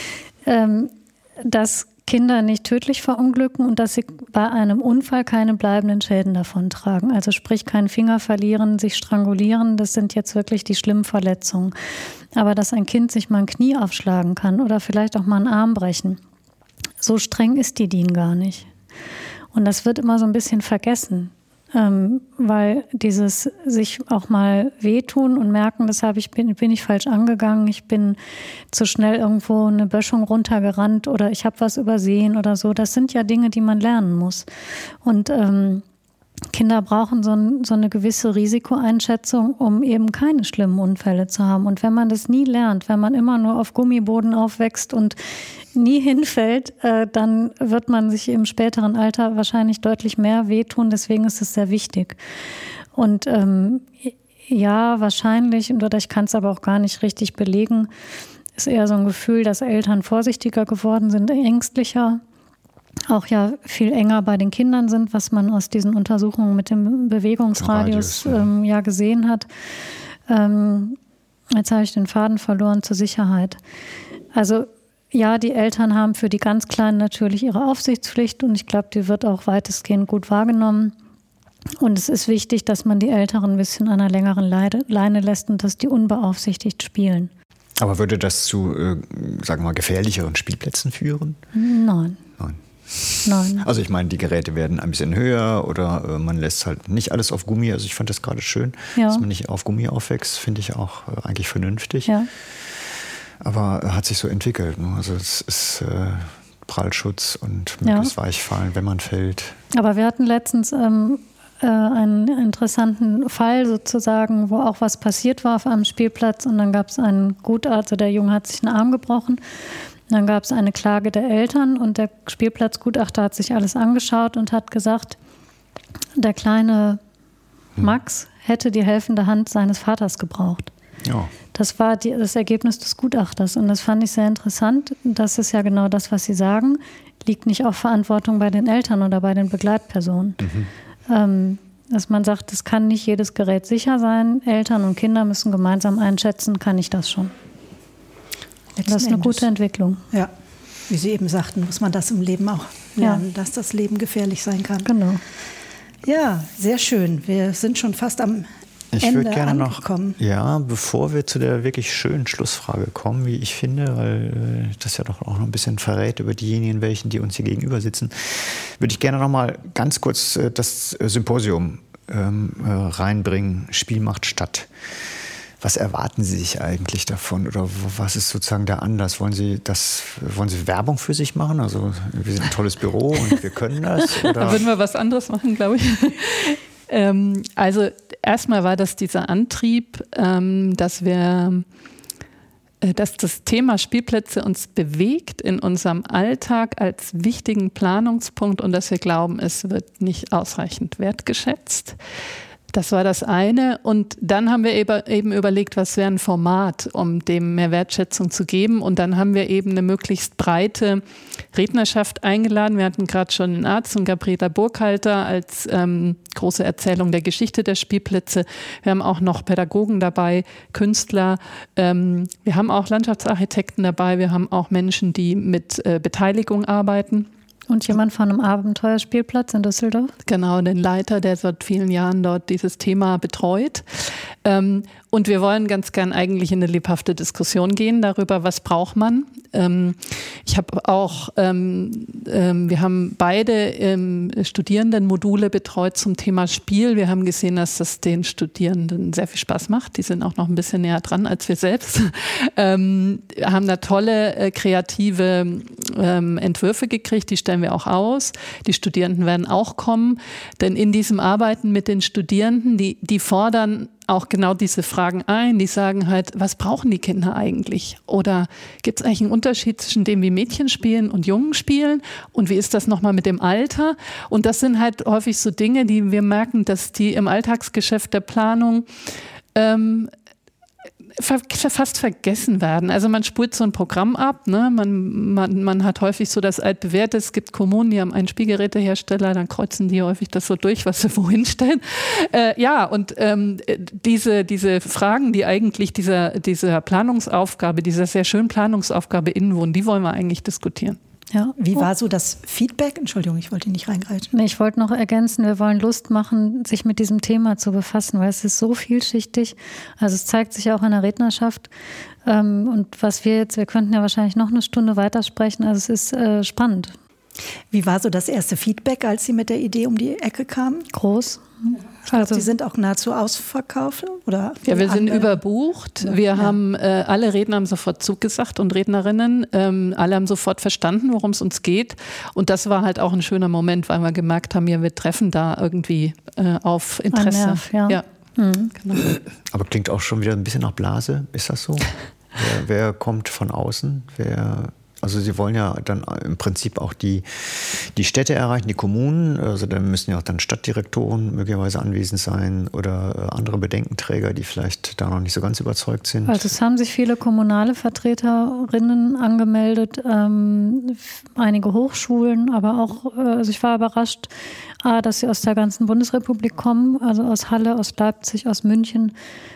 Dass Kinder nicht tödlich verunglücken und dass sie bei einem Unfall keine bleibenden Schäden davontragen. Also sprich, keinen Finger verlieren, sich strangulieren, das sind jetzt wirklich die schlimmen Verletzungen. Aber dass ein Kind sich mal ein Knie aufschlagen kann oder vielleicht auch mal einen Arm brechen, so streng ist die DIN gar nicht. Und das wird immer so ein bisschen vergessen. Weil dieses sich auch mal wehtun und merken, das bin ich falsch angegangen, ich bin zu schnell irgendwo eine Böschung runtergerannt oder ich habe was übersehen oder so, das sind ja Dinge, die man lernen muss. Und Kinder brauchen so eine gewisse Risikoeinschätzung, um eben keine schlimmen Unfälle zu haben. Und wenn man das nie lernt, wenn man immer nur auf Gummiboden aufwächst und nie hinfällt, dann wird man sich im späteren Alter wahrscheinlich deutlich mehr wehtun. Deswegen ist es sehr wichtig. Und ja, wahrscheinlich, oder ich kann es aber auch gar nicht richtig belegen, ist eher so ein Gefühl, dass Eltern vorsichtiger geworden sind, ängstlicher. auch ja viel enger bei den Kindern sind, was man aus diesen Untersuchungen mit dem Bewegungsradius ja gesehen hat. Jetzt habe ich den Faden verloren zur Sicherheit. Also ja, die Eltern haben für die ganz Kleinen natürlich ihre Aufsichtspflicht und ich glaube, die wird auch weitestgehend gut wahrgenommen. Und es ist wichtig, dass man die Älteren ein bisschen an einer längeren Leine lässt und dass die unbeaufsichtigt spielen. Aber würde das zu, sagen wir mal, gefährlicheren Spielplätzen führen? Nein. Also ich meine, die Geräte werden ein bisschen höher oder man lässt halt nicht alles auf Gummi. Also ich fand das gerade schön, dass man nicht auf Gummi aufwächst, finde ich auch eigentlich vernünftig. Ja. Aber hat sich so entwickelt. Ne? Also es ist Prallschutz und möglichst Weichfallen, wenn man fällt. Aber wir hatten letztens einen interessanten Fall sozusagen, wo auch was passiert war auf einem Spielplatz und dann gab es einen Gutachter, der Junge hat sich einen Arm gebrochen. Dann gab es eine Klage der Eltern und der Spielplatzgutachter hat sich alles angeschaut und hat gesagt, der kleine Max hätte die helfende Hand seines Vaters gebraucht. Ja. Das war das Ergebnis des Gutachters und das fand ich sehr interessant. Das ist ja genau das, was Sie sagen, liegt nicht auf Verantwortung bei den Eltern oder bei den Begleitpersonen. Dass man sagt, es kann nicht jedes Gerät sicher sein. Eltern und Kinder müssen gemeinsam einschätzen, kann ich das schon. Das ist eine gute Entwicklung. Ja, wie Sie eben sagten, muss man das im Leben auch lernen, dass das Leben gefährlich sein kann. Genau. Ja, sehr schön. Wir sind schon fast am Ich würde gerne angekommen. Bevor wir zu der wirklich schönen Schlussfrage kommen, wie ich finde, weil das ja doch auch noch ein bisschen verrät über diejenigen, die uns hier gegenüber sitzen, würde ich gerne noch mal ganz kurz das Symposium reinbringen. Spiel macht Stadt. Was erwarten Sie sich eigentlich davon oder was ist sozusagen der Anlass? Wollen Sie Werbung für sich machen? Also wir sind ein tolles Büro und wir können das? Oder? Da würden wir was anderes machen, glaube ich. Also erstmal war das dieser Antrieb, dass das Thema Spielplätze uns bewegt in unserem Alltag als wichtigen Planungspunkt und dass wir glauben, es wird nicht ausreichend wertgeschätzt. Das war das eine. Und dann haben wir eben überlegt, was wäre ein Format, um dem mehr Wertschätzung zu geben. Und dann haben wir eben eine möglichst breite Rednerschaft eingeladen. Wir hatten gerade schon den Arzt und Gabriela Burkhalter als große Erzählung der Geschichte der Spielplätze. Wir haben auch noch Pädagogen dabei, Künstler. Wir haben auch Landschaftsarchitekten dabei. Wir haben auch Menschen, die mit Beteiligung arbeiten. Und jemand von einem Abenteuerspielplatz in Düsseldorf? Genau, den Leiter, der seit vielen Jahren dort dieses Thema betreut. Und wir wollen ganz gern eigentlich in eine lebhafte Diskussion gehen darüber, was braucht man. Ich habe auch, wir haben beide Studierendenmodule betreut zum Thema Spiel. Wir haben gesehen, dass das den Studierenden sehr viel Spaß macht. Die sind auch noch ein bisschen näher dran als wir selbst. Haben da tolle kreative Entwürfe gekriegt, die stellen wir auch aus. Die Studierenden werden auch kommen, denn in diesem Arbeiten mit den Studierenden, die fordern auch genau diese Fragen ein. Die sagen halt, was brauchen die Kinder eigentlich? Oder gibt es eigentlich einen Unterschied zwischen dem, wie Mädchen spielen und Jungen spielen? Und wie ist das nochmal mit dem Alter? Und das sind halt häufig so Dinge, die wir merken, dass die im Alltagsgeschäft der Planung fast vergessen werden. Also man spult so ein Programm ab, ne? Man hat häufig so das altbewährte, es gibt Kommunen, die haben einen Spielgerätehersteller, dann kreuzen die häufig das so durch, was sie wohin stellen. Diese Fragen, die eigentlich dieser Planungsaufgabe, dieser sehr schönen Planungsaufgabe innewohnen, die wollen wir eigentlich diskutieren. Ja. Wie war so das Feedback? Entschuldigung, ich wollte nicht reingreifen. Nee, ich wollte noch ergänzen, wir wollen Lust machen, sich mit diesem Thema zu befassen, weil es ist so vielschichtig. Also es zeigt sich auch in der Rednerschaft. Und wir könnten ja wahrscheinlich noch eine Stunde weitersprechen. Also es ist spannend. Wie war so das erste Feedback, als Sie mit der Idee um die Ecke kamen? Groß. Ich glaube, Sie sind auch nahezu ausverkauft, oder? Ja, wir sind überbucht. Wir haben, alle Redner haben sofort zugesagt und Rednerinnen. Alle haben sofort verstanden, worum es uns geht. Und das war halt auch ein schöner Moment, weil wir gemerkt haben, ja, wir treffen da irgendwie auf Interesse. Ein Nerv, ja. Genau. Aber klingt auch schon wieder ein bisschen nach Blase. Ist das so? Wer kommt von außen? Also Sie wollen ja dann im Prinzip auch die Städte erreichen, die Kommunen. Also da müssen ja auch dann Stadtdirektoren möglicherweise anwesend sein oder andere Bedenkenträger, die vielleicht da noch nicht so ganz überzeugt sind. Also es haben sich viele kommunale Vertreterinnen angemeldet, einige Hochschulen, aber auch, also ich war überrascht, dass sie aus der ganzen Bundesrepublik kommen, also aus Halle, aus Leipzig, aus München.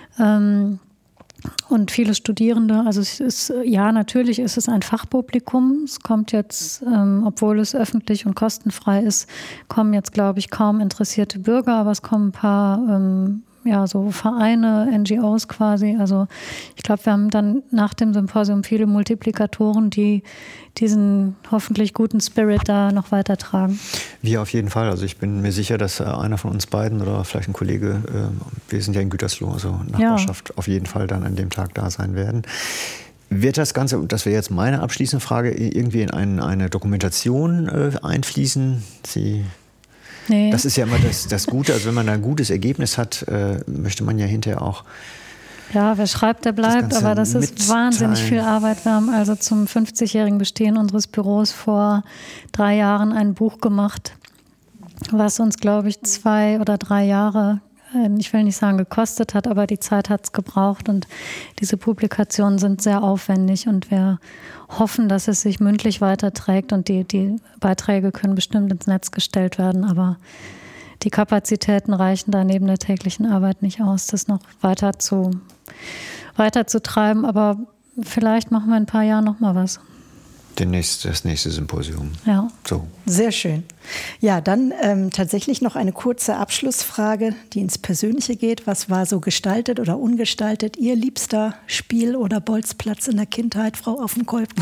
Und viele Studierende, also es ist, ja, natürlich ist es ein Fachpublikum. Es kommt jetzt, obwohl es öffentlich und kostenfrei ist, kommen jetzt, glaube ich, kaum interessierte Bürger, aber es kommen ein paar, so Vereine, NGOs quasi. Also ich glaube, wir haben dann nach dem Symposium viele Multiplikatoren, die diesen hoffentlich guten Spirit da noch weitertragen. Wir auf jeden Fall. Also ich bin mir sicher, dass einer von uns beiden oder vielleicht ein Kollege, wir sind ja in Gütersloh, also Nachbarschaft, auf jeden Fall dann an dem Tag da sein werden. Wird das Ganze, das wäre jetzt meine abschließende Frage, irgendwie in eine Dokumentation einfließen? Nee. Das ist ja immer das Gute. Also wenn man ein gutes Ergebnis hat, möchte man ja hinterher auch. Ja, wer schreibt, der bleibt, aber das ist wahnsinnig viel Arbeit. Wir haben also zum 50-jährigen Bestehen unseres Büros vor 3 Jahren ein Buch gemacht, was uns, glaube ich, 2 oder 3 Jahre, ich will nicht sagen gekostet hat, aber die Zeit hat es gebraucht. Und diese Publikationen sind sehr aufwendig und wir hoffen, dass es sich mündlich weiterträgt und die Beiträge können bestimmt ins Netz gestellt werden, aber die Kapazitäten reichen da neben der täglichen Arbeit nicht aus, das noch weiter zu treiben. Aber vielleicht machen wir in ein paar Jahren noch mal was. Das nächste Symposium. Ja. So. Sehr schön. Ja, dann tatsächlich noch eine kurze Abschlussfrage, die ins Persönliche geht. Was war so gestaltet oder ungestaltet Ihr liebster Spiel- oder Bolzplatz in der Kindheit, Frau Offenkolb?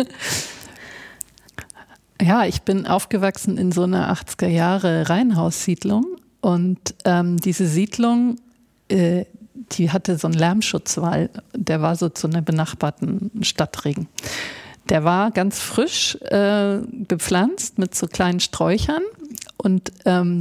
Ja, ich bin aufgewachsen in so einer 80er-Jahre-Reihenhaussiedlung und diese Siedlung, die hatte so einen Lärmschutzwall, der war so zu einer benachbarten Stadtring. Der war ganz frisch bepflanzt mit so kleinen Sträuchern und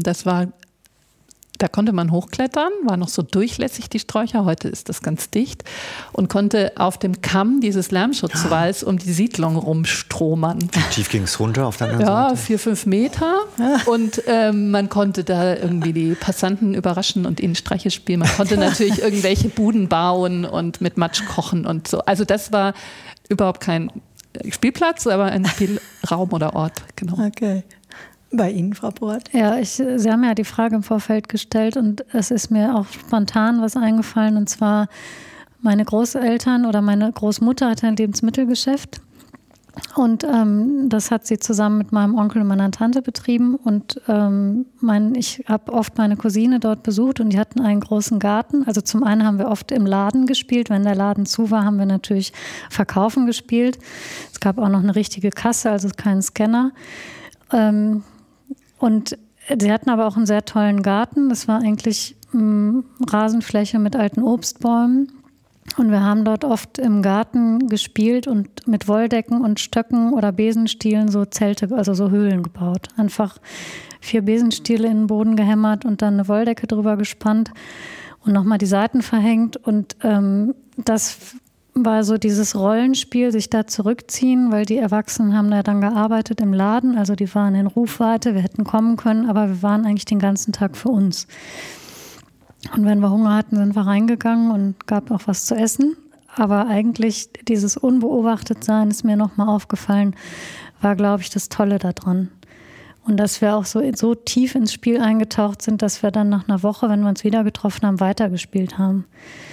da konnte man hochklettern, war noch so durchlässig die Sträucher, heute ist das ganz dicht und konnte auf dem Kamm dieses Lärmschutzwalls um die Siedlung rumstromern. Wie tief ging es runter auf der anderen Seite? 4-5 Meter und man konnte da irgendwie die Passanten überraschen und ihnen Streiche spielen. Man konnte natürlich irgendwelche Buden bauen und mit Matsch kochen und so. Also das war überhaupt kein Spielplatz, aber ein Spielraum oder Ort. Genau. Okay. Bei Ihnen, Frau Porat? Ja, Sie haben ja die Frage im Vorfeld gestellt und es ist mir auch spontan was eingefallen. Und zwar meine Großeltern oder meine Großmutter hatte ein Lebensmittelgeschäft. Und das hat sie zusammen mit meinem Onkel und meiner Tante betrieben. Und ich habe oft meine Cousine dort besucht und die hatten einen großen Garten. Also zum einen haben wir oft im Laden gespielt. Wenn der Laden zu war, haben wir natürlich Verkaufen gespielt. Es gab auch noch eine richtige Kasse, also keinen Scanner. Und sie hatten aber auch einen sehr tollen Garten. Das war eigentlich Rasenfläche mit alten Obstbäumen. Und wir haben dort oft im Garten gespielt und mit Wolldecken und Stöcken oder Besenstielen so Zelte, also so Höhlen gebaut. Einfach 4 Besenstiele in den Boden gehämmert und dann eine Wolldecke drüber gespannt und nochmal die Seiten verhängt. Und das war so dieses Rollenspiel, sich da zurückziehen, weil die Erwachsenen haben da dann gearbeitet im Laden. Also die waren in Rufweite, wir hätten kommen können, aber wir waren eigentlich den ganzen Tag für uns. Und wenn wir Hunger hatten, sind wir reingegangen und gab auch was zu essen. Aber eigentlich dieses Unbeobachtetsein ist mir nochmal aufgefallen, war, glaube ich, das Tolle daran. Und dass wir auch so tief ins Spiel eingetaucht sind, dass wir dann nach einer Woche, wenn wir uns wieder getroffen haben, weitergespielt haben.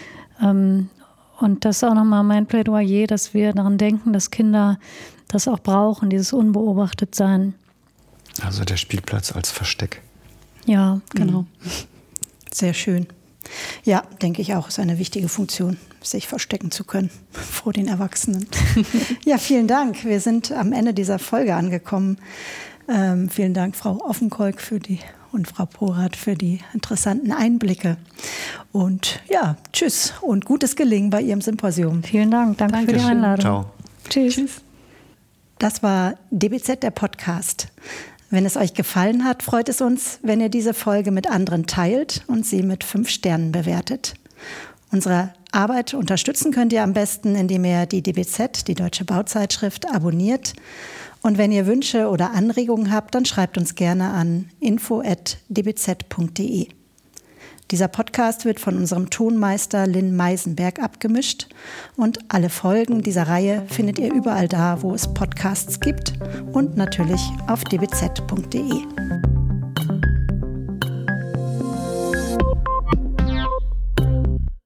Und das ist auch nochmal mein Plädoyer, dass wir daran denken, dass Kinder das auch brauchen, dieses Unbeobachtetsein. Also der Spielplatz als Versteck. Ja, genau. Sehr schön. Ja, denke ich auch, ist eine wichtige Funktion, sich verstecken zu können vor den Erwachsenen. Ja, vielen Dank. Wir sind am Ende dieser Folge angekommen. Vielen Dank, Frau Offenkolb, und Frau Porat für die interessanten Einblicke. Und ja, tschüss und gutes Gelingen bei Ihrem Symposium. Vielen Dank. Danke für die Einladung. Ciao. Tschüss. Das war DBZ, der Podcast. Wenn es euch gefallen hat, freut es uns, wenn ihr diese Folge mit anderen teilt und sie mit 5 Sternen bewertet. Unsere Arbeit unterstützen könnt ihr am besten, indem ihr die DBZ, die Deutsche Bauzeitschrift, abonniert. Und wenn ihr Wünsche oder Anregungen habt, dann schreibt uns gerne an info@dbz.de. Dieser Podcast wird von unserem Tonmeister Lynn Meisenberg abgemischt und alle Folgen dieser Reihe findet ihr überall da, wo es Podcasts gibt und natürlich auf dbz.de.